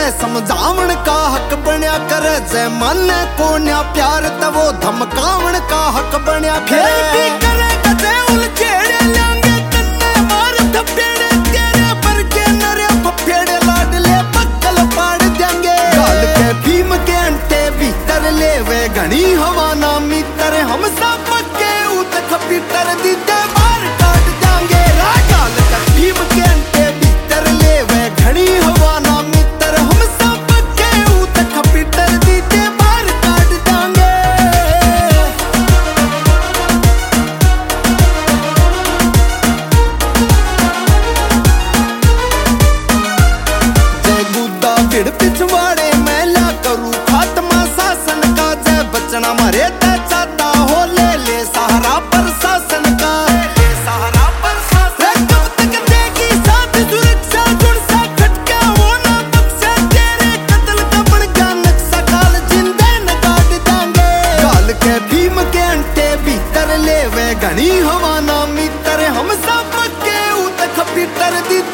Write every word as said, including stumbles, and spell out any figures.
समझावन का हक बन्या करे। जे माने को न्या प्यार त वो धमकावन का हक बन्या करे। करेगा जे उलझेड़े लेंगे कन्ने मार थपेड़े तेरे पर के नरे फफेड़े लाडले बक्कल पाड़ देंगे। गाल के भीम के अंटे भीतर लेवे घनी हवा ना मीतर। हम सब पक्के उत खपीटर दीते बाहर काट देंगे। गाल के भीम के अंटे भीतर लेवे घनी हवा ना मीतर। हम सब पक्के उत खपीटर दीते बाहर काट देंगे। जय गुद्दा भिड़ पिछवाड़े मैला करूँ खात्मा शासन का। जय बचना मरे ते चाहता हो ले ले सहारा प्रशासन का। ले सहारा प्रशासन कब तक देगी साथ सुरक्षा जुड़ सा खटका होना बख्शा। तेरे कत्ल का बन गया नक्शा काल जिंदे न काट देंगे। गाल के भीम के अंटे भीतर लेवे घनी हवा ना मीतर। हम सब पक्के उत खपीटर दी